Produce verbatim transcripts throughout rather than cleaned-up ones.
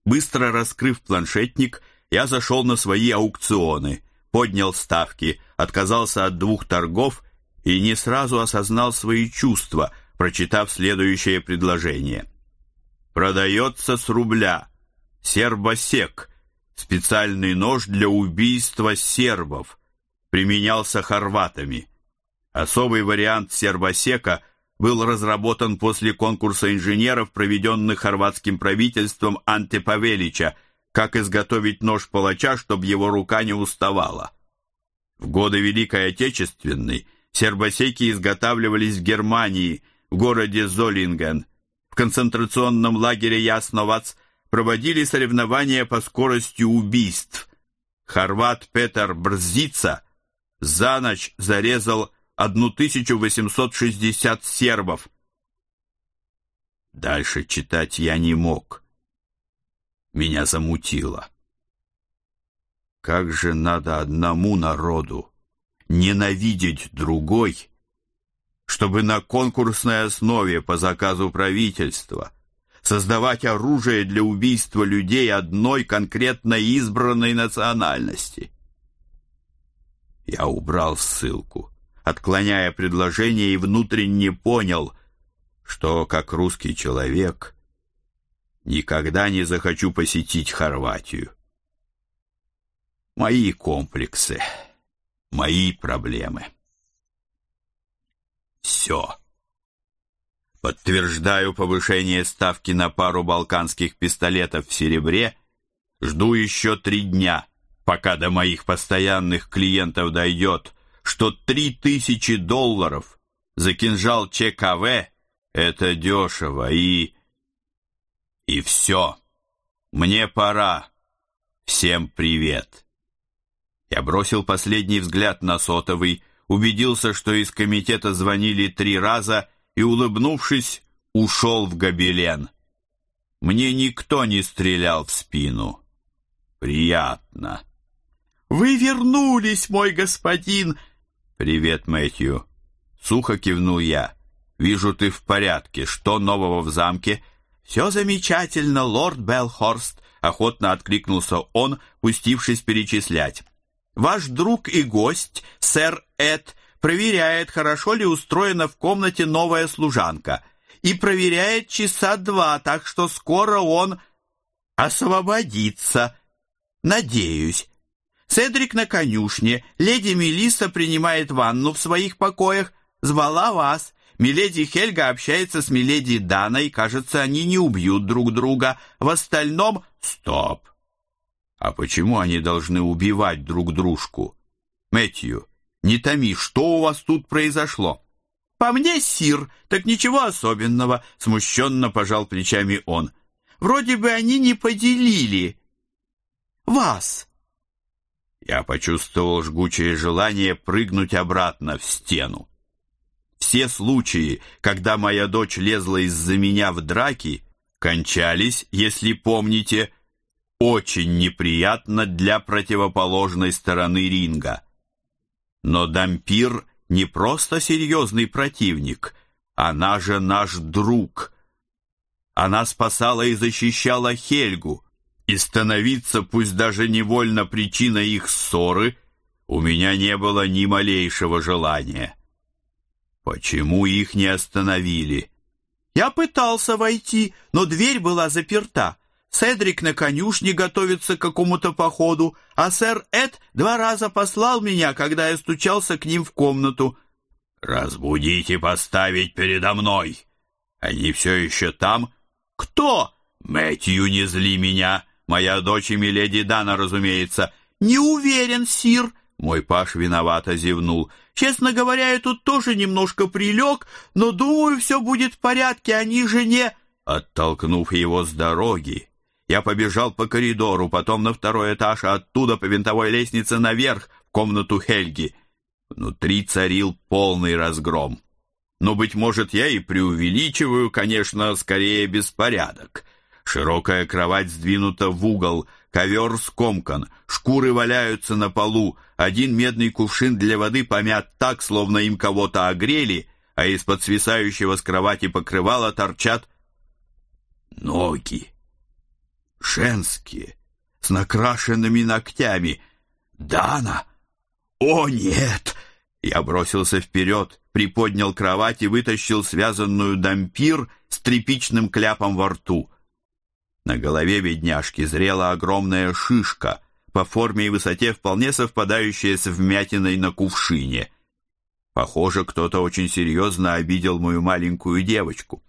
Быстро раскрыв планшетник, я зашел на свои аукционы, поднял ставки, отказался от двух торгов и не сразу осознал свои чувства, прочитав следующее предложение. Продается с рубля сербосек, специальный нож для убийства сербов, применялся хорватами. Особый вариант сербосека был разработан после конкурса инженеров, проведенных хорватским правительством Анте Павелича, как изготовить нож палача, чтобы его рука не уставала. В годы Великой Отечественной сербосеки изготавливались в Германии, в городе Золинген. В концентрационном лагере Ясновац проводили соревнования по скорости убийств. Хорват Петар Брзица за ночь зарезал тысячу восемьсот шестьдесят сербов. Дальше читать я не мог. Меня замутило. Как же надо одному народу ненавидеть другой, чтобы на конкурсной основе по заказу правительства создавать оружие для убийства людей одной конкретно избранной национальности. Я убрал ссылку, отклоняя предложение, и внутренне понял, что, как русский человек, никогда не захочу посетить Хорватию. Мои комплексы, мои проблемы. Все. Подтверждаю повышение ставки на пару балканских пистолетов в серебре. Жду еще три дня, пока до моих постоянных клиентов дойдет, что три тысячи долларов за кинжал ЧКВ — это дешево, и... И все. Мне пора. Всем привет. Я бросил последний взгляд на сотовый, убедился, что из комитета звонили три раза, и, улыбнувшись, ушел в гобелен. Мне никто не стрелял в спину. Приятно. «Вы вернулись, мой господин!» «Привет, Мэтью!» Сухо кивнул я. «Вижу, ты в порядке. Что нового в замке?» «Все замечательно, лорд Белхорст!» Охотно откликнулся он, пустившись перечислять. «Ваш друг и гость, сэр Эд, проверяет, хорошо ли устроена в комнате новая служанка. И проверяет часа два, так что скоро он освободится. Надеюсь. Седрик на конюшне. Леди Мелисса принимает ванну в своих покоях. Звала вас. Миледи Хельга общается с миледи Даной. Кажется, они не убьют друг друга. В остальном... Стоп. А почему они должны убивать друг дружку? Мэтью, не томи, что у вас тут произошло? По мне, сир, так ничего особенного, смущенно пожал плечами он. Вроде бы они не поделили вас. Я почувствовал жгучее желание прыгнуть обратно в стену. Все случаи, когда моя дочь лезла из-за меня в драки, кончались, если помните, очень неприятно для противоположной стороны ринга. Но Дампир не просто серьезный противник, она же наш друг. Она спасала и защищала Хельгу, и становиться, пусть даже невольно, причиной их ссоры у меня не было ни малейшего желания. Почему их не остановили? Я пытался войти, но дверь была заперта. Седрик на конюшне готовится к какому-то походу, а сэр Эд два раза послал меня, когда я стучался к ним в комнату. «Разбудить и поставить передо мной! Они все еще там?» «Кто?» «Мэтью, не зли меня! Моя дочь и миледи Дана, разумеется!» «Не уверен, сир!» Мой паж виновато зевнул. «Честно говоря, я тут тоже немножко прилег, но, думаю, все будет в порядке, они же не...» Оттолкнув его с дороги, я побежал по коридору, потом на второй этаж, а оттуда по винтовой лестнице наверх, в комнату Хельги. Внутри царил полный разгром. Но, быть может, я и преувеличиваю, конечно, скорее беспорядок. Широкая кровать сдвинута в угол, ковер скомкан, шкуры валяются на полу, один медный кувшин для воды помят так, словно им кого-то огрели, а из-под свисающего с кровати покрывала торчат ноги. женские, с накрашенными ногтями. Дана! О, нет! Я бросился вперед, приподнял кровать и вытащил связанную дампир с тряпичным кляпом во рту. На голове бедняжки зрела огромная шишка, по форме и высоте вполне совпадающая с вмятиной на кувшине. Похоже, кто-то очень серьезно обидел мою маленькую девочку.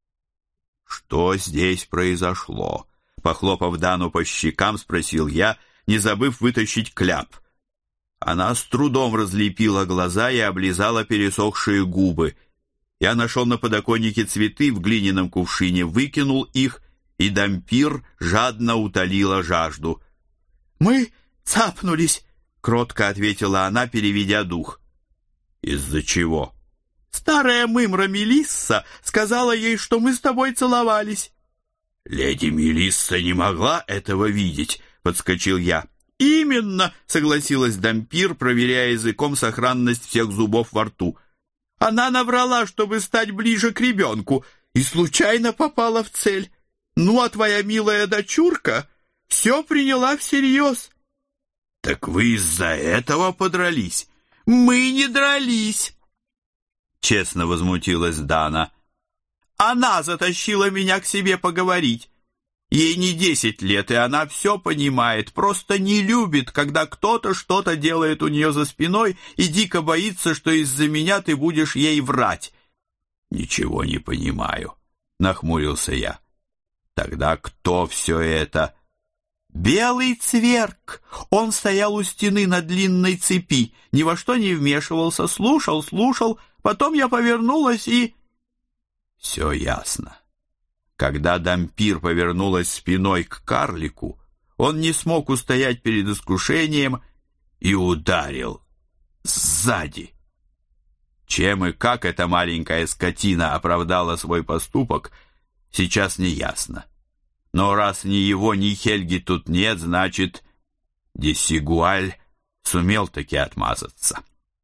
«Что здесь произошло?» Похлопав Дану по щекам, спросил я, не забыв вытащить кляп. Она с трудом разлепила глаза и облизала пересохшие губы. Я нашел на подоконнике цветы в глиняном кувшине, выкинул их, и дампир жадно утолила жажду. «Мы цапнулись», — кротко ответила она, переведя дух. «Из-за чего?» «Старая мымра Мелисса сказала ей, что мы с тобой целовались». «Леди Мелисса не могла этого видеть», — подскочил я. «Именно», — согласилась дампир, проверяя языком сохранность всех зубов во рту. «Она наврала, чтобы стать ближе к ребенку, и случайно попала в цель. Ну, а твоя милая дочурка все приняла всерьез». «Так вы из-за этого подрались?» «Мы не дрались», — честно возмутилась Дана. «Она затащила меня к себе поговорить. Ей не десять лет, и она все понимает, просто не любит, когда кто-то что-то делает у нее за спиной и дико боится, что из-за меня ты будешь ей врать». «Ничего не понимаю», — нахмурился я. «Тогда кто все это?» «Белый цверк. Он стоял у стены на длинной цепи, ни во что не вмешивался, слушал, слушал, потом я повернулась и...» «Все ясно. Когда дампир повернулась спиной к карлику, он не смог устоять перед искушением и ударил сзади. Чем и как эта маленькая скотина оправдала свой поступок, сейчас не ясно. Но раз ни его, ни Хельги тут нет, значит, Десигуаль сумел таки отмазаться.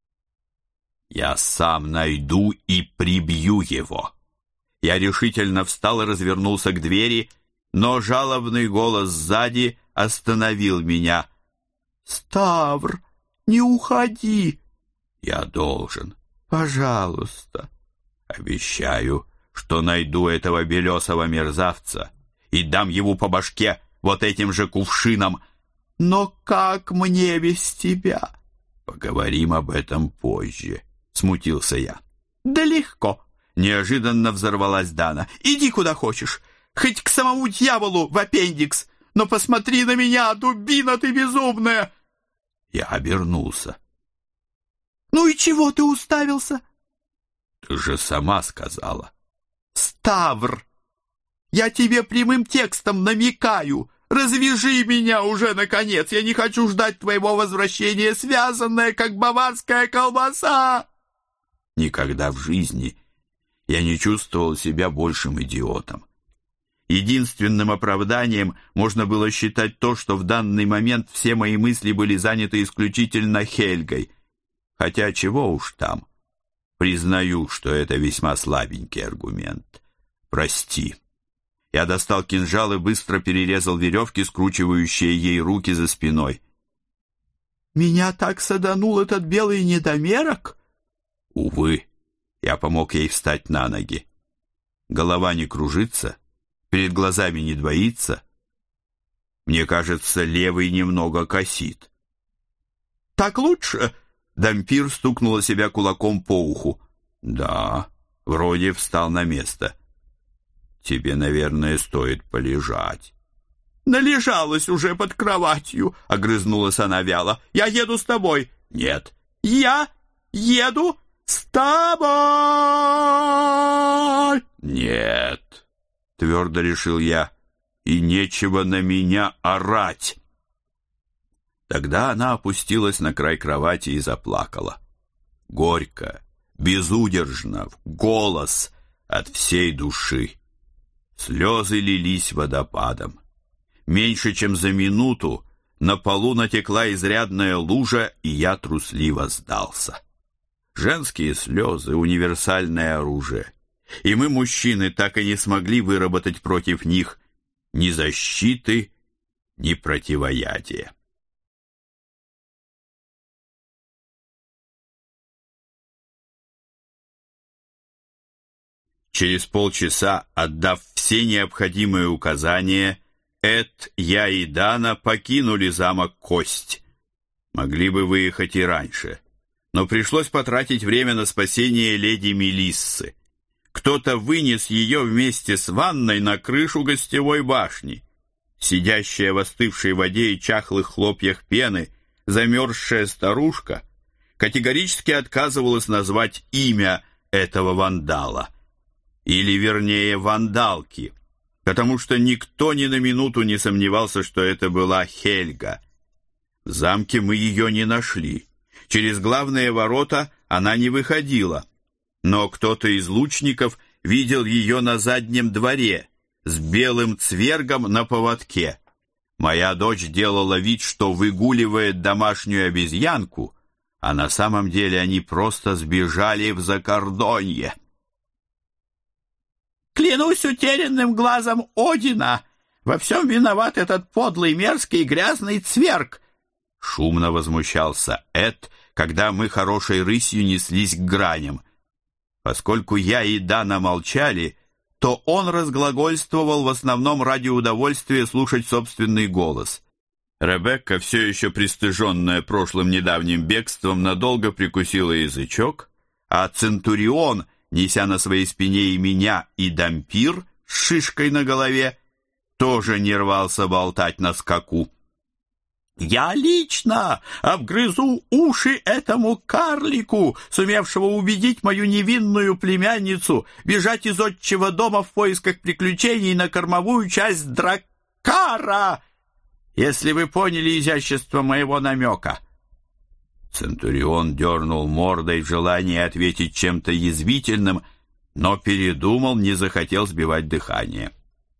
Я сам найду и прибью его». Я решительно встал и развернулся к двери, но жалобный голос сзади остановил меня. «Ставр, не уходи!» «Я должен. Пожалуйста». «Обещаю, что найду этого белесого мерзавца и дам ему по башке вот этим же кувшином». «Но как мне без тебя?» «Поговорим об этом позже», — смутился я. «Да легко». Неожиданно взорвалась Дана. «Иди куда хочешь, хоть к самому дьяволу в аппендикс, но посмотри на меня, дубина ты безумная!» Я обернулся. «Ну и чего ты уставился?» «Ты же сама сказала». «Ставр, я тебе прямым текстом намекаю. Развяжи меня уже, наконец. Я не хочу ждать твоего возвращения, связанная, как баварская колбаса». Никогда в жизни я не чувствовал себя большим идиотом. Единственным оправданием можно было считать то, что в данный момент все мои мысли были заняты исключительно Хельгой. Хотя чего уж там. Признаю, что это весьма слабенький аргумент. Прости. Я достал кинжал и быстро перерезал веревки, скручивающие ей руки за спиной. «Меня так саданул этот белый недомерок?» «Увы». Я помог ей встать на ноги. Голова не кружится, перед глазами не двоится. Мне кажется, левый немного косит. «Так лучше?» Дампир стукнула себя кулаком по уху. «Да, вроде встал на место. Тебе, наверное, стоит полежать». «Належалась уже под кроватью», — огрызнулась она вяло. «Я еду с тобой». «Нет». «Я еду с тобой!» «Нет», — твердо решил я, — «и нечего на меня орать». Тогда она опустилась на край кровати и заплакала. Горько, безудержно, в голос, от всей души. Слезы лились водопадом. Меньше чем за минуту на полу натекла изрядная лужа, и я трусливо сдался. Женские слезы — универсальное оружие, и мы, мужчины, так и не смогли выработать против них ни защиты, ни противоядия. Через полчаса, отдав все необходимые указания, Эд, я и Дана покинули замок Кость. Могли бы выехать и раньше, но пришлось потратить время на спасение леди Мелиссы. Кто-то вынес ее вместе с ванной на крышу гостевой башни. Сидящая в остывшей воде и чахлых хлопьях пены замерзшая старушка категорически отказывалась назвать имя этого вандала. Или, вернее, вандалки, потому что никто ни на минуту не сомневался, что это была Хельга. В замке мы ее не нашли. Через главные ворота она не выходила, но кто-то из лучников видел ее на заднем дворе с белым цвергом на поводке. Моя дочь делала вид, что выгуливает домашнюю обезьянку, а на самом деле они просто сбежали в закордонье. Клянусь утерянным глазом Одина, во всем виноват этот подлый, мерзкий и грязный цверг. Шумно возмущался Эд, когда мы хорошей рысью неслись к граням. Поскольку я и Дана молчали, то он разглагольствовал в основном ради удовольствия слушать собственный голос. Ребекка, все еще пристыженная прошлым недавним бегством, надолго прикусила язычок, а Центурион, неся на своей спине и меня, и Дампир с шишкой на голове, тоже не рвался болтать на скаку. «Я лично обгрызу уши этому карлику, сумевшего убедить мою невинную племянницу бежать из отчего дома в поисках приключений на кормовую часть Драккара, если вы поняли изящество моего намека». Центурион дернул мордой в желании ответить чем-то язвительным, но передумал, не захотел сбивать дыхание.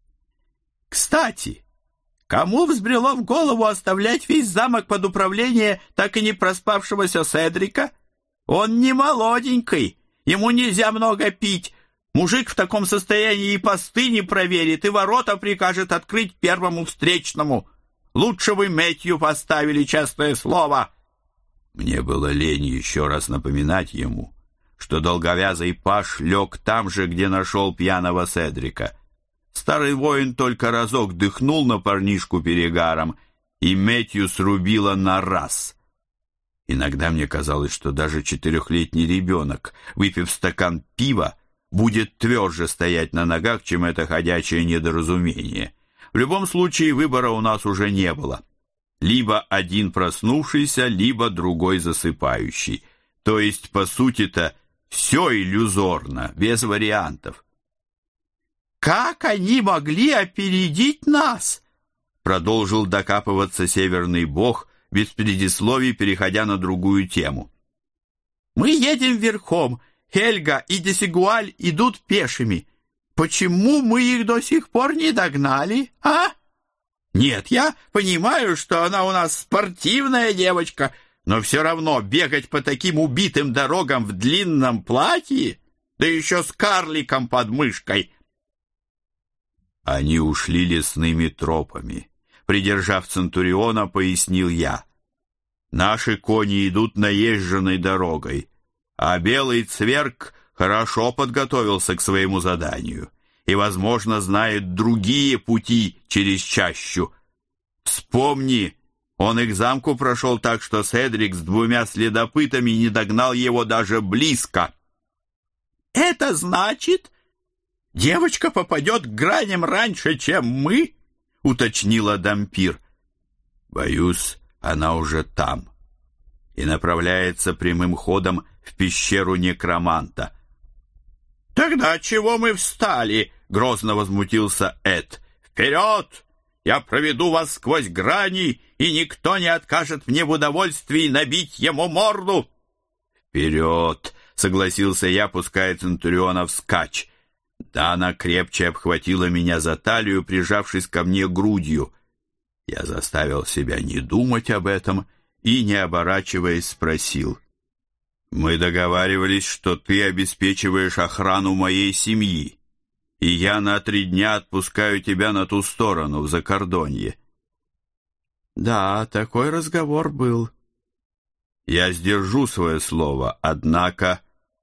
«Кстати, кому взбрело в голову оставлять весь замок под управление так и не проспавшегося Седрика? Он не молоденький, ему нельзя много пить. Мужик в таком состоянии и посты не проверит, и ворота прикажет открыть первому встречному. Лучше вы Мэтью поставили, честное слово». Мне было лень еще раз напоминать ему, что долговязый паж лег там же, где нашел пьяного Седрика. Старый воин только разок дыхнул на парнишку перегаром, и Мэтью срубило на раз. Иногда мне казалось, что даже четырехлетний ребенок, выпив стакан пива, будет тверже стоять на ногах, чем это ходячее недоразумение. В любом случае выбора у нас уже не было. Либо один проснувшийся, либо другой засыпающий. То есть, по сути-то, все иллюзорно, без вариантов. «Как они могли опередить нас?» Продолжил докапываться северный бог, без предисловий переходя на другую тему. «Мы едем верхом, Хельга и Десигуаль идут пешими. Почему мы их до сих пор не догнали, а?» «Нет, я понимаю, что она у нас спортивная девочка, но все равно бегать по таким убитым дорогам в длинном платье, да еще с карликом под мышкой». Они ушли лесными тропами. Придержав Центуриона, пояснил я. Наши кони идут наезженной дорогой, а белый цверг хорошо подготовился к своему заданию и, возможно, знает другие пути через чащу. Вспомни, он и к замку прошел так, что Седрик с двумя следопытами не догнал его даже близко. «Это значит, девочка попадет к граням раньше, чем мы?» — уточнила Дампир. «Боюсь, она уже там и направляется прямым ходом в пещеру некроманта». «Тогда чего мы встали?» — грозно возмутился Эд. «Вперед! Я проведу вас сквозь грани, и никто не откажет мне в удовольствии набить ему морду!» «Вперед!» — согласился я, пуская Центуриона вскачь. Дана крепче обхватила меня за талию, прижавшись ко мне грудью. Я заставил себя не думать об этом и, не оборачиваясь, спросил. «Мы договаривались, что ты обеспечиваешь охрану моей семьи. и я на три дня отпускаю тебя на ту сторону, в Закордонье». «Да, такой разговор был». «Я сдержу свое слово, однако...»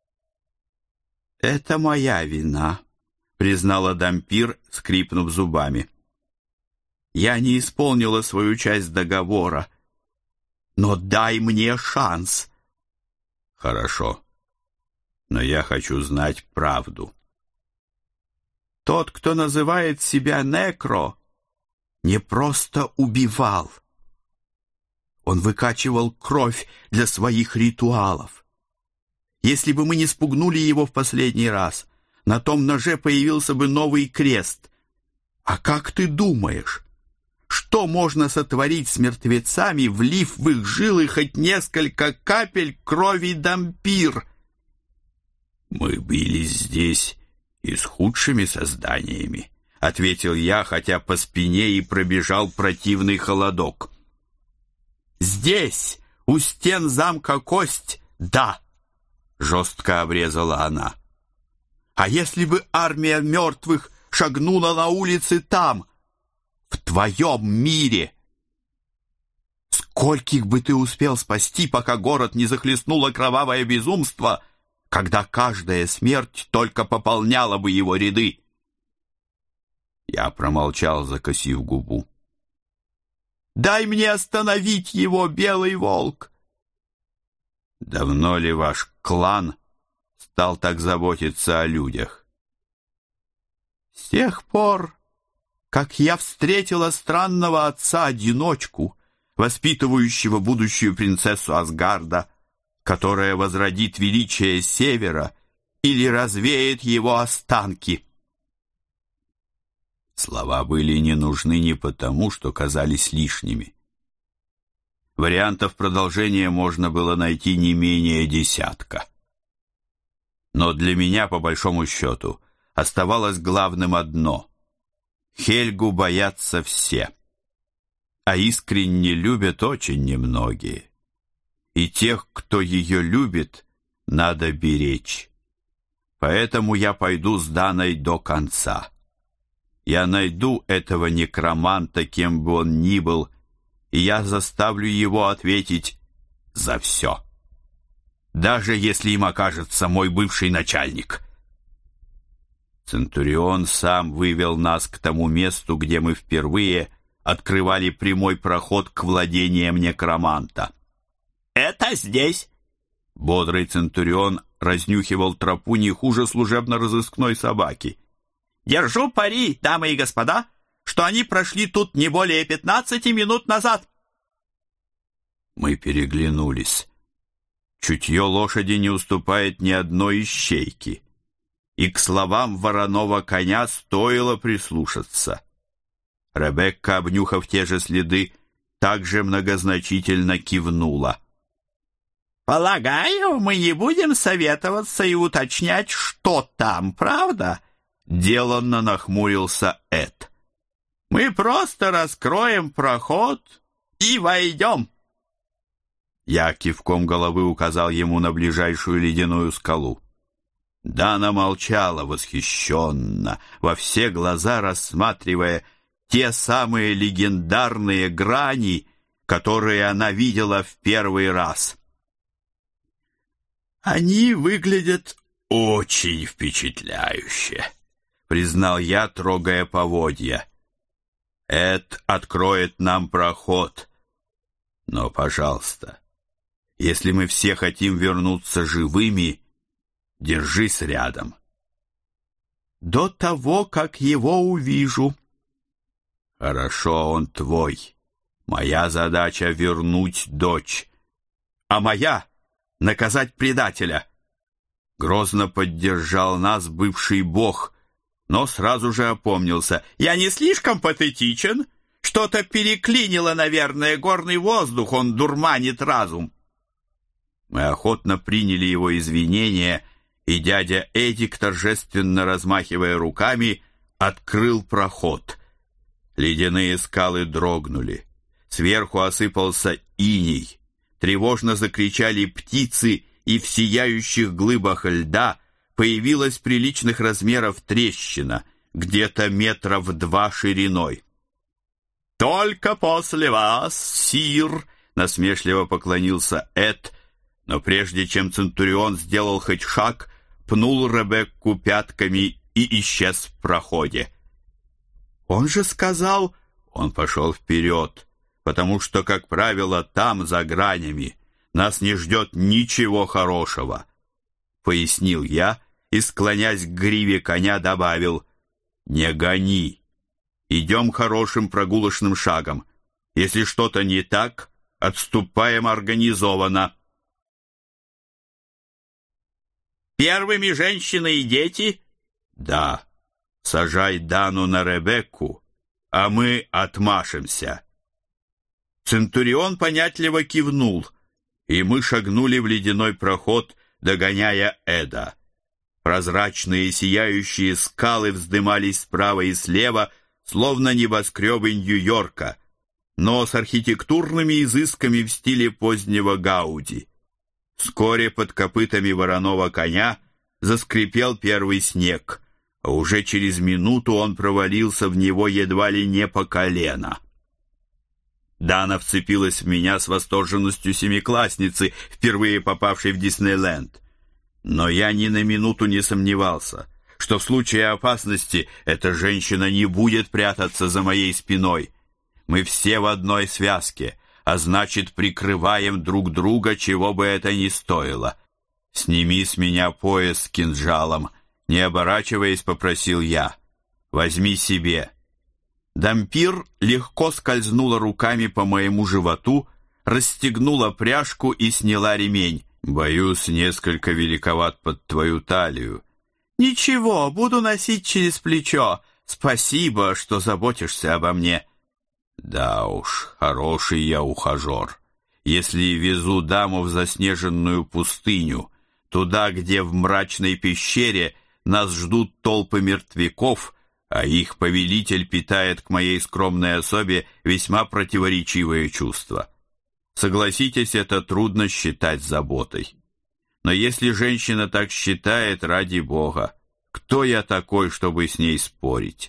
«Это моя вина», — признала Дампир, скрипнув зубами. «Я не исполнила свою часть договора. Но дай мне шанс». «Хорошо, но я хочу знать правду». «Тот, кто называет себя Некро, не просто убивал. Он выкачивал кровь для своих ритуалов. Если бы мы не спугнули его в последний раз, на том ноже появился бы новый крест. А как ты думаешь, что можно сотворить с мертвецами, влив в их жилы хоть несколько капель крови Дампир?» «Мы бились здесь и с худшими созданиями», — ответил я, хотя по спине и пробежал противный холодок. «Здесь, у стен замка Кость, да», — жестко обрезала она. «А если бы армия мертвых шагнула на улицы там, в твоем мире? Скольких бы ты успел спасти, пока город не захлестнуло кровавое безумство, когда каждая смерть только пополняла бы его ряды?» Я промолчал, закосив губу. «Дай мне остановить его, Белый Волк!» «Давно ли ваш клан стал так заботиться о людях?» «С тех пор, как я встретила странного отца-одиночку, воспитывающего будущую принцессу Асгарда, которая возродит величие Севера или развеет его останки». Слова были не нужны не потому, что казались лишними. Вариантов продолжения можно было найти не менее десятка. Но для меня, по большому счету, оставалось главным одно — Хельгу боятся все, а искренне любят очень немногие. И тех, кто ее любит, надо беречь. Поэтому я пойду с Даной до конца. Я найду этого некроманта, кем бы он ни был, и я заставлю его ответить за все. Даже если им окажется мой бывший начальник. Центурион сам вывел нас к тому месту, где мы впервые открывали прямой проход к владениям некроманта. «Это здесь!» Бодрый Центурион разнюхивал тропу не хуже служебно-розыскной собаки. «Держу пари, дамы и господа, что они прошли тут не более пятнадцати минут назад». Мы переглянулись. Чутье лошади не уступает ни одной ищейки, и к словам вороного коня стоило прислушаться. Ребекка, обнюхав те же следы, также многозначительно кивнула. «Полагаю, мы не будем советоваться и уточнять, что там, правда?» Деланно нахмурился Эд. «Мы просто раскроем проход и войдем». Я кивком головы указал ему на ближайшую ледяную скалу. Дана молчала восхищенно, во все глаза рассматривая те самые легендарные грани, которые она видела в первый раз. «Они выглядят очень впечатляюще», — признал я, трогая поводья. «Эд откроет нам проход. Но, пожалуйста, если мы все хотим вернуться живыми, держись рядом». «До того, как его увижу». «Хорошо, он твой. Моя задача — вернуть дочь. А моя — наказать предателя». Грозно поддержал нас бывший бог, но сразу же опомнился. «Я не слишком патетичен? Что-то переклинило, наверное, горный воздух, он дурманит разум». Мы охотно приняли его извинения, и дядя Эдик, торжественно размахивая руками, открыл проход. Ледяные скалы дрогнули. Сверху осыпался иней. Тревожно закричали птицы, и в сияющих глыбах льда появилась приличных размеров трещина, где-то метров два шириной. «Только после вас, сир!» — насмешливо поклонился Эд, но прежде чем Центурион сделал хоть шаг, пнул Ребекку пятками и исчез в проходе. «Он же сказал...» Он пошел вперед, потому что, как правило, там, за гранями, нас не ждет ничего хорошего, — пояснил я и, склонясь к гриве коня, добавил: «Не гони. Идем хорошим прогулочным шагом. Если что-то не так, отступаем организованно». «Первыми женщины и дети?» «Да. Сажай Дану на Ребекку, а мы отмашемся». Центурион понятливо кивнул, и мы шагнули в ледяной проход, догоняя Эда. Прозрачные сияющие скалы вздымались справа и слева, словно небоскребы Нью-Йорка, но с архитектурными изысками в стиле позднего Гауди. Вскоре под копытами вороного коня заскрипел первый снег, а уже через минуту он провалился в него едва ли не по колено. Дана вцепилась в меня с восторженностью семиклассницы, впервые попавшей в Диснейленд. Но я ни на минуту не сомневался, что в случае опасности эта женщина не будет прятаться за моей спиной. Мы все в одной связке, а значит, прикрываем друг друга, чего бы это ни стоило. «Сними с меня пояс с кинжалом», — не оборачиваясь, попросил я. «Возьми себе». Дампир легко скользнула руками по моему животу, расстегнула пряжку и сняла ремень. «Боюсь, несколько великоват под твою талию». «Ничего, буду носить через плечо. Спасибо, что заботишься обо мне». «Да уж, хороший я ухажер. Если везу даму в заснеженную пустыню, туда, где в мрачной пещере нас ждут толпы мертвяков, а их повелитель питает к моей скромной особе весьма противоречивые чувства. Согласитесь, это трудно считать заботой. Но если женщина так считает, ради Бога, кто я такой, чтобы с ней спорить?»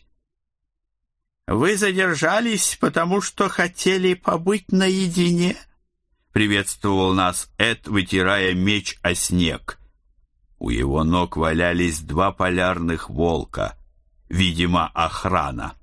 «Вы задержались, потому что хотели побыть наедине?» — приветствовал нас Эд, вытирая меч о снег. У его ног валялись два полярных волка, видимо, охрана.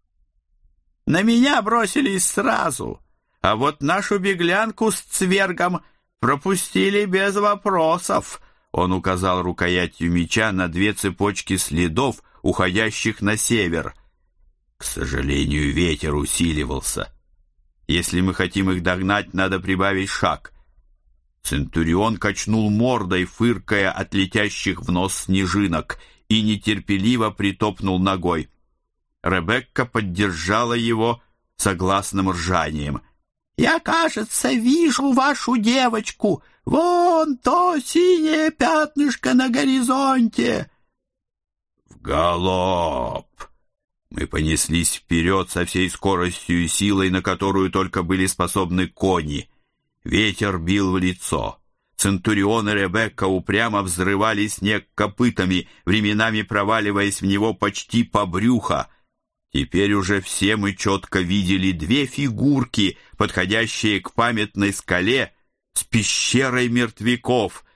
«На меня бросились сразу, а вот нашу беглянку с цвергом пропустили без вопросов». Он указал рукоятью меча на две цепочки следов, уходящих на север. К сожалению, ветер усиливался. Если мы хотим их догнать, надо прибавить шаг. Центурион качнул мордой, фыркая от летящих в нос снежинок, и нетерпеливо притопнул ногой. Ребекка поддержала его согласным ржанием. «Я, кажется, вижу вашу девочку. Вон то синее пятнышко на горизонте». «В галоп!» Мы понеслись вперед со всей скоростью и силой, на которую только были способны кони. Ветер бил в лицо. Центурион и Ребекка упрямо взрывали снег копытами, временами проваливаясь в него почти по брюхо. Теперь уже все мы четко видели две фигурки, подходящие к памятной скале с пещерой мертвяков.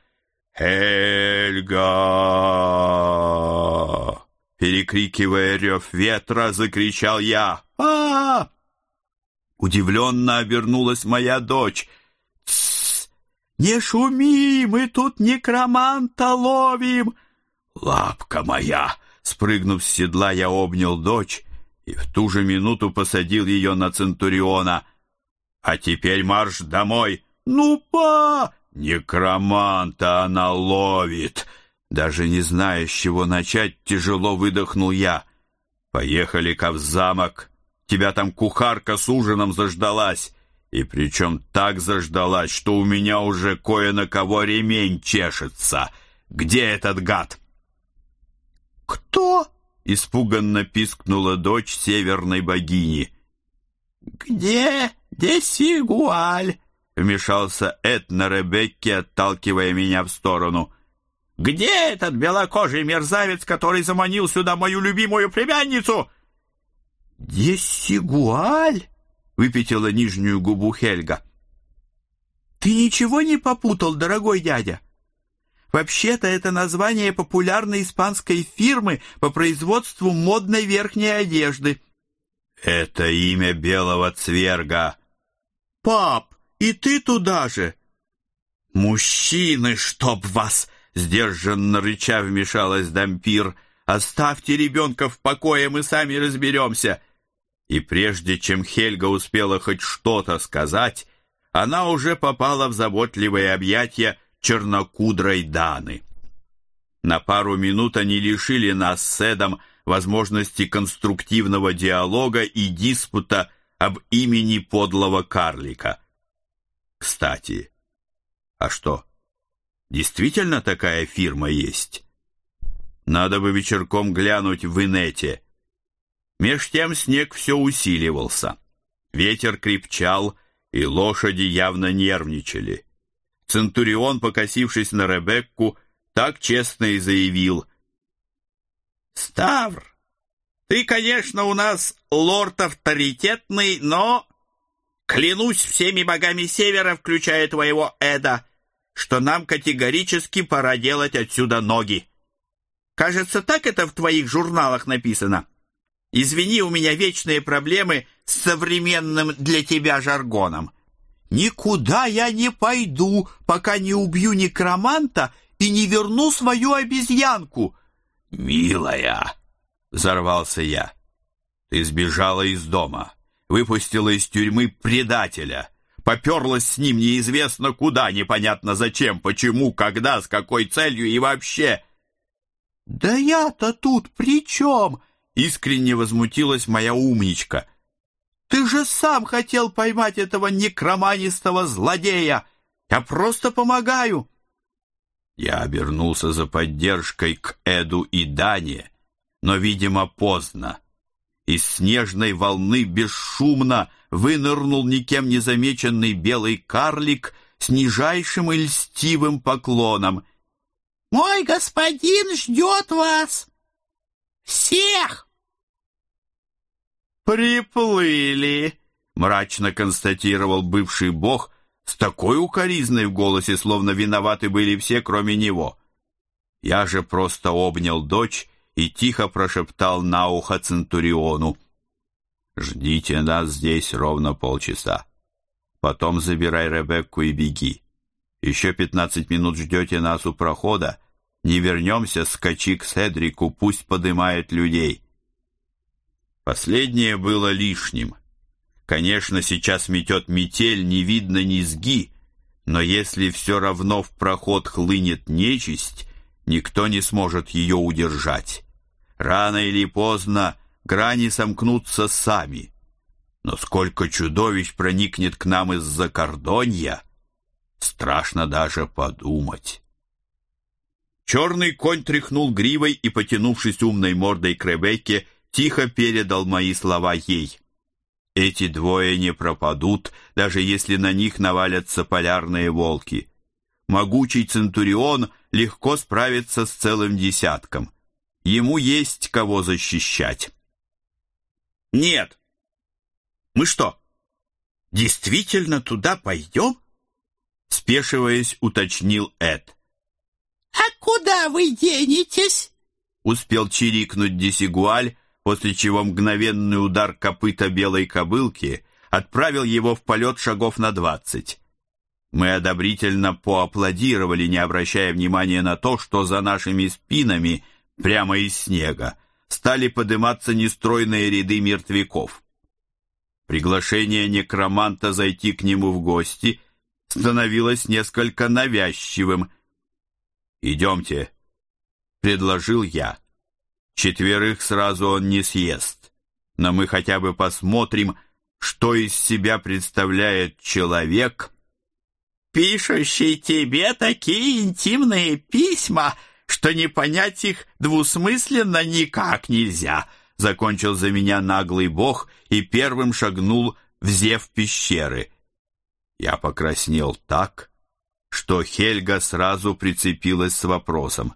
«Хельга!» Перекрикивая рев ветра, закричал я. «А-а-а!» Удивленно обернулась моя дочь. «Тссс! Не шуми, мы тут некроманта ловим!» «Лапка моя!» Спрыгнув с седла, я обнял дочь и в ту же минуту посадил ее на Центуриона. «А теперь марш домой!» «Ну, па!» «Некроманта она ловит!» Даже не зная, с чего начать, тяжело выдохнул я. «Поехали-ка в замок. Тебя там кухарка с ужином заждалась. И причем так заждалась, что у меня уже кое на кого ремень чешется. Где этот гад?» «Кто?» — испуганно пискнула дочь северной богини. «Где Десигуаль?» — вмешался Эд на Ребекке, отталкивая меня в сторону. Где этот белокожий мерзавец, который заманил сюда мою любимую племянницу?» «Десигуаль?» — выпятила нижнюю губу Хельга. «Ты ничего не попутал, дорогой дядя? Вообще-то это название популярной испанской фирмы по производству модной верхней одежды». «Это имя белого цверга». «Пап, и ты туда же?» «Мужчины, чтоб вас!» — сдержанно рыча вмешалась Дампир. «Оставьте ребенка в покое, мы сами разберемся». И прежде чем Хельга успела хоть что-то сказать, она уже попала в заботливые объятия чернокудрой Даны. На пару минут они лишили нас с Эдом возможности конструктивного диалога и диспута об имени подлого карлика. Кстати, а что, действительно такая фирма есть? Надо бы вечерком глянуть в инете. Меж тем снег все усиливался. Ветер крепчал, и лошади явно нервничали. Центурион, покосившись на Ребекку, так честно и заявил: «Ставр, ты, конечно, у нас лорд авторитетный, но, клянусь всеми богами Севера, включая твоего Эда, что нам категорически пора делать отсюда ноги. Кажется, так это в твоих журналах написано. Извини, у меня вечные проблемы с современным для тебя жаргоном». «Никуда я не пойду, пока не убью некроманта и не верну свою обезьянку». «Милая», — взорвался я, — «ты сбежала из дома, выпустила из тюрьмы предателя, поперлась с ним неизвестно куда, непонятно зачем, почему, когда, с какой целью и вообще». «Да я-то тут при чем?» — искренне возмутилась моя умничка. «Ты же сам хотел поймать этого некроманистого злодея! Я просто помогаю!» Я обернулся за поддержкой к Эду и Дане, но, видимо, поздно. Из снежной волны бесшумно вынырнул никем не замеченный белый карлик с нижайшим и льстивым поклоном. «Мой господин ждет вас! Всех!» «Приплыли», — мрачно констатировал бывший бог с такой укоризной в голосе, словно виноваты были все, кроме него. Я же просто обнял дочь и тихо прошептал на ухо Центуриону: «Ждите нас здесь ровно полчаса. Потом забирай Ребекку и беги. Еще пятнадцать минут ждете нас у прохода. Не вернемся, скачи к Седрику, пусть подымает людей». Последнее было лишним. Конечно, сейчас метет метель, не видно низги, но если все равно в проход хлынет нечисть, никто не сможет ее удержать. Рано или поздно грани сомкнутся сами. Но сколько чудовищ проникнет к нам из-за Кордонья, страшно даже подумать. Черный конь тряхнул гривой и, потянувшись умной мордой к Ребекке, тихо передал мои слова ей. Эти двое не пропадут, даже если на них навалятся полярные волки. Могучий Центурион легко справится с целым десятком. Ему есть кого защищать. «Нет. Мы что, действительно туда пойдем?» Спешиваясь, уточнил Эд. «А куда вы денетесь?» Успел чирикнуть Десигуаль, после чего мгновенный удар копыта белой кобылки отправил его в полет шагов на двадцать. Мы одобрительно поаплодировали, не обращая внимания на то, что за нашими спинами, прямо из снега, стали подниматься нестройные ряды мертвяков. Приглашение некроманта зайти к нему в гости становилось несколько навязчивым. «Идемте», — предложил я. «Четверых сразу он не съест, но мы хотя бы посмотрим, что из себя представляет человек, пишущий тебе такие интимные письма, что не понять их двусмысленно никак нельзя», — закончил за меня наглый бог и первым шагнул в зев пещеры. Я покраснел так, что Хельга сразу прицепилась с вопросом.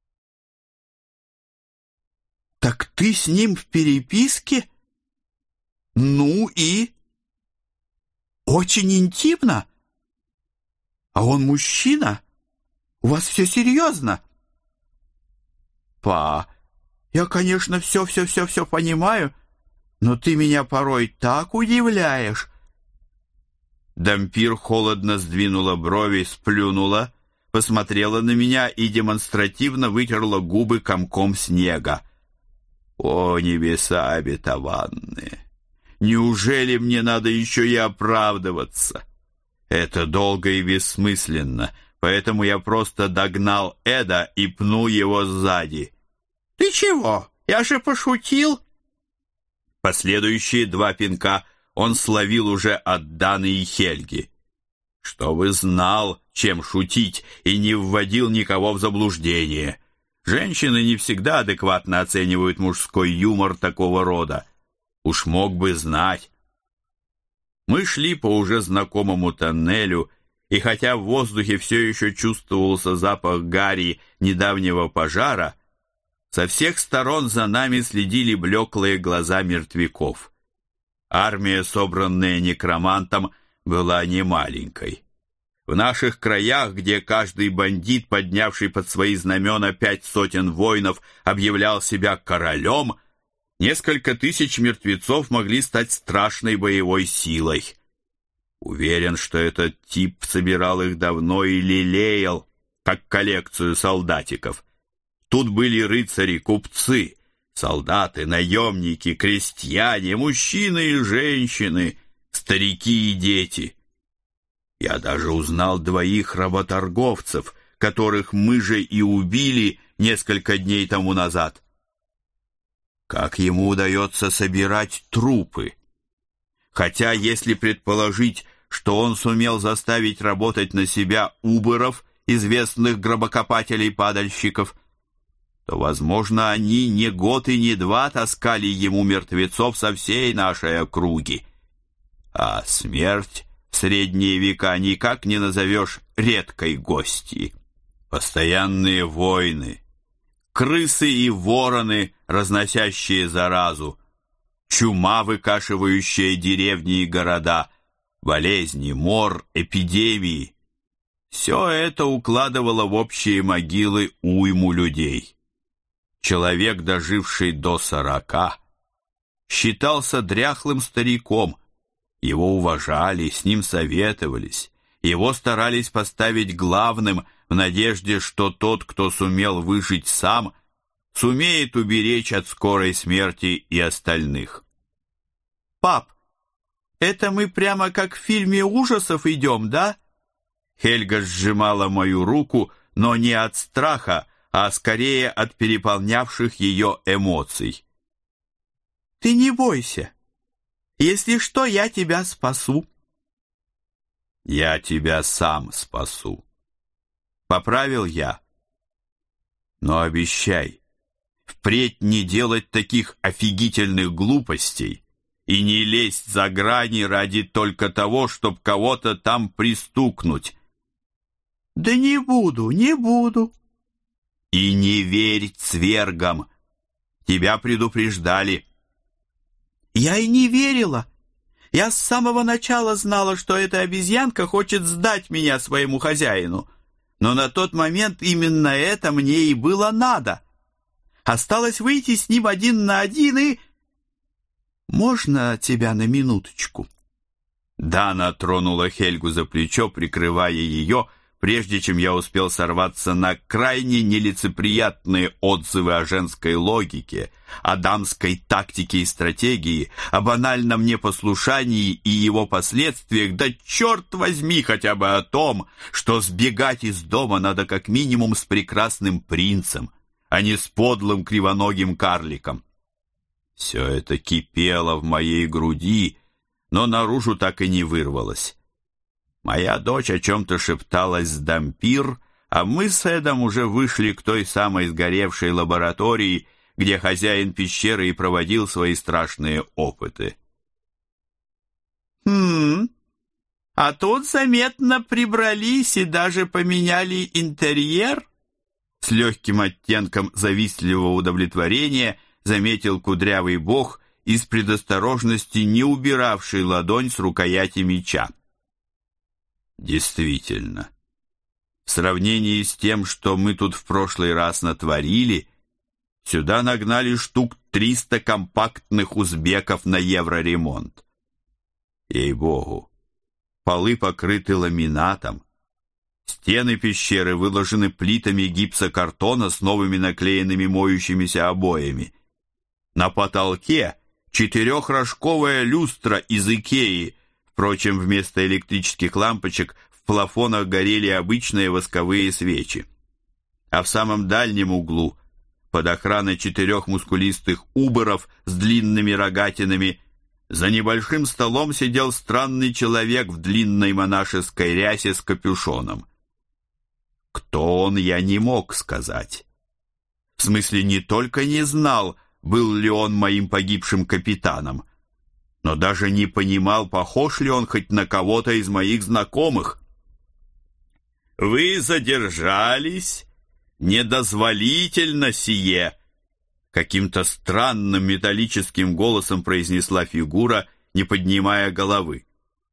«Так ты с ним в переписке? Ну и? Очень интимно? А он мужчина? У вас все серьезно?» «Па, я, конечно, все-все-все-все понимаю, но ты меня порой так удивляешь». Дампир холодно сдвинула брови, сплюнула, посмотрела на меня и демонстративно вытерла губы комком снега. «О, небеса обетованные! Неужели мне надо еще и оправдываться? Это долго и бессмысленно, поэтому я просто догнал Эда и пнул его сзади». «Ты чего? Я же пошутил!» Последующие два пинка он словил уже от Даны и Хельги. Чтобы знал, чем шутить, и не вводил никого в заблуждение. Женщины не всегда адекватно оценивают мужской юмор такого рода. Уж мог бы знать. Мы шли по уже знакомому тоннелю, и хотя в воздухе все еще чувствовался запах гари недавнего пожара, со всех сторон за нами следили блеклые глаза мертвяков. Армия, собранная некромантом, была немаленькой. В наших краях, где каждый бандит, поднявший под свои знамена пять сотен воинов, объявлял себя королем, несколько тысяч мертвецов могли стать страшной боевой силой. Уверен, что этот тип собирал их давно и лелеял, как коллекцию солдатиков. Тут были рыцари-купцы, солдаты, наемники, крестьяне, мужчины и женщины, старики и дети. Я даже узнал двоих работорговцев, которых мы же и убили несколько дней тому назад. Как ему удается собирать трупы? Хотя, если предположить, что он сумел заставить работать на себя убыров, известных гробокопателей-падальщиков, то, возможно, они не год и не два таскали ему мертвецов со всей нашей округи. А смерть в средние века никак не назовешь редкой гостьей. Постоянные войны, крысы и вороны, разносящие заразу, чума, выкашивающая деревни и города, болезни, мор, эпидемии. Все это укладывало в общие могилы уйму людей. Человек, доживший до сорока, считался дряхлым стариком. Его уважали, с ним советовались. Его старались поставить главным в надежде, что тот, кто сумел выжить сам, сумеет уберечь от скорой смерти и остальных. «Пап, это мы прямо как в фильме ужасов идем, да?» Хельга сжимала мою руку, но не от страха, а скорее от переполнявших ее эмоций. «Ты не бойся. Если что, я тебя спасу». «Я тебя сам спасу», — поправил я. «Но обещай, впредь не делать таких офигительных глупостей и не лезть за грани ради только того, чтобы кого-то там пристукнуть». «Да не буду, не буду». «И не верь цвергам. Тебя предупреждали». «Я и не верила. Я с самого начала знала, что эта обезьянка хочет сдать меня своему хозяину. Но на тот момент именно это мне и было надо. Осталось выйти с ним один на один и... Можно тебя на минуточку?» Дана тронула Хельгу за плечо, прикрывая ее, прежде чем я успел сорваться на крайне нелицеприятные отзывы о женской логике, о дамской тактике и стратегии, о банальном непослушании и его последствиях, да черт возьми хотя бы о том, что сбегать из дома надо как минимум с прекрасным принцем, а не с подлым кривоногим карликом. Все это кипело в моей груди, но наружу так и не вырвалось. Моя дочь о чем-то шепталась с Дампир, а мы с Эдом уже вышли к той самой сгоревшей лаборатории, где хозяин пещеры и проводил свои страшные опыты. «Хм, А тут заметно прибрались и даже поменяли интерьер. С легким оттенком завистливого удовлетворения заметил кудрявый бог, из предосторожности не убиравший ладонь с рукояти меча. Действительно, в сравнении с тем, что мы тут в прошлый раз натворили, сюда нагнали штук триста компактных узбеков на евроремонт. Ей-богу, полы покрыты ламинатом, стены пещеры выложены плитами гипсокартона с новыми наклеенными моющимися обоями. На потолке четырехрожковая люстра из Икеи. Впрочем, вместо электрических лампочек в плафонах горели обычные восковые свечи. А в самом дальнем углу, под охраной четырех мускулистых уборов с длинными рогатинами, за небольшим столом сидел странный человек в длинной монашеской рясе с капюшоном. Кто он, я не мог сказать. В смысле, не только не знал, был ли он моим погибшим капитаном, но даже не понимал, похож ли он хоть на кого-то из моих знакомых. «Вы задержались? Недозволительно сие!» Каким-то странным металлическим голосом произнесла фигура, не поднимая головы.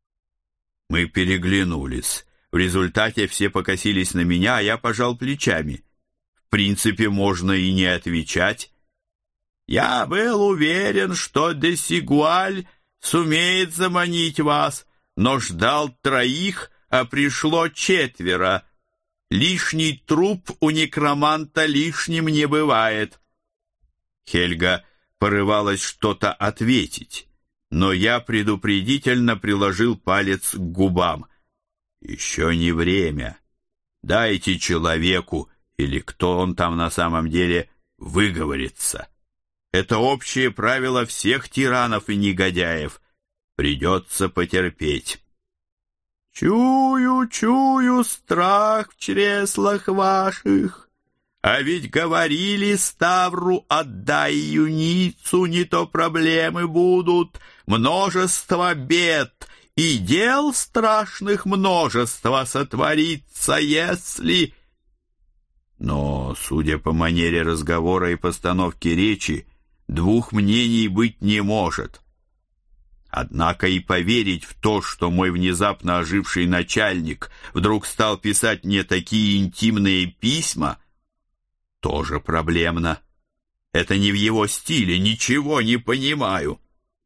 Мы переглянулись. В результате все покосились на меня, а я пожал плечами. В принципе, можно и не отвечать. Я был уверен, что Десигуаль сумеет заманить вас, но ждал троих, а пришло четверо. Лишний труп у некроманта лишним не бывает. Хельга порывалась что-то ответить, но я предупредительно приложил палец к губам. Еще не время. Дайте человеку, или кто он там на самом деле, выговориться. Это общее правило всех тиранов и негодяев. Придется потерпеть. Чую, чую страх в чреслах ваших. А ведь говорили Ставру, отдай юницу, не то проблемы будут, множество бед, и дел страшных множество сотворится, если... Но, судя по манере разговора и постановки речи, двух мнений быть не может. Однако и поверить в то, что мой внезапно оживший начальник вдруг стал писать мне такие интимные письма, тоже проблемно. Это не в его стиле, ничего не понимаю.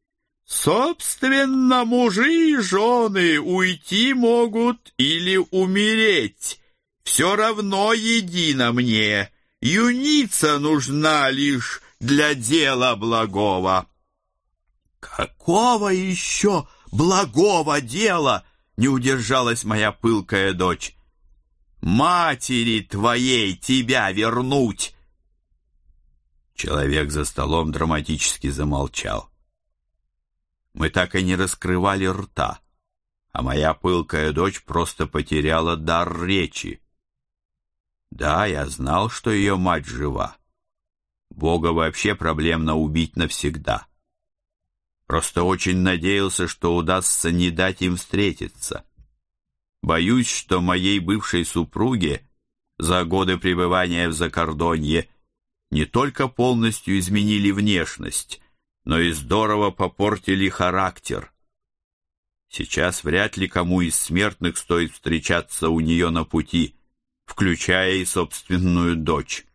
Собственно, мужи и жены уйти могут или умереть. Все равно едино мне. Юница нужна лишь для дела благого. Какого еще благого дела? Не удержалась моя пылкая дочь. Матери твоей тебя вернуть. Человек за столом драматически замолчал. Мы так и не раскрывали рта, а моя пылкая дочь просто потеряла дар речи. Да, я знал, что ее мать жива. Бога вообще проблемно убить навсегда. Просто очень надеялся, что удастся не дать им встретиться. Боюсь, что моей бывшей супруге за годы пребывания в Закордонье не только полностью изменили внешность, но и здорово попортили характер. Сейчас вряд ли кому из смертных стоит встречаться у нее на пути, включая и собственную дочь.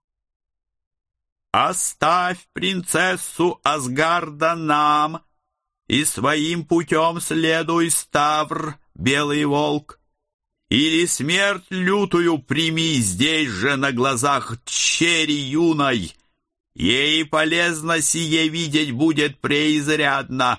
«Оставь принцессу Асгарда нам, и своим путем следуй, Ставр, белый волк, или смерть лютую прими здесь же на глазах тщери юной, ей полезно сие видеть будет преизрядно».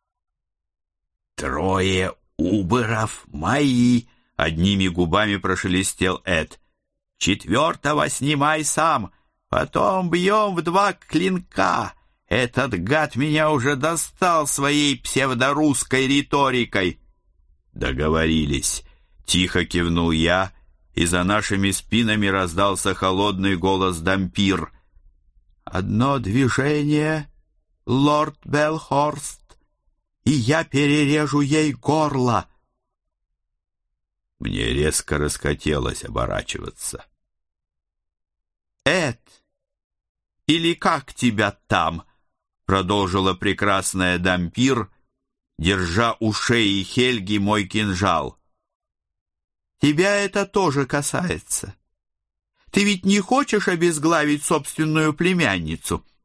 «Трое убыров мои», — одними губами прошелестел Эд. «Четвертого снимай сам, потом бьем в два клинка. Этот гад меня уже достал своей псевдорусской риторикой». «Договорились», — тихо кивнул я, и за нашими спинами раздался холодный голос Дампир. «Одно движение, лорд Белхорст, и я перережу ей горло. Мне резко расхотелось оборачиваться. «Эд, или как тебя там?» продолжила прекрасная Дампир, держа у шеи Хельги мой кинжал. «Тебя это тоже касается. Ты ведь не хочешь обезглавить собственную племянницу?»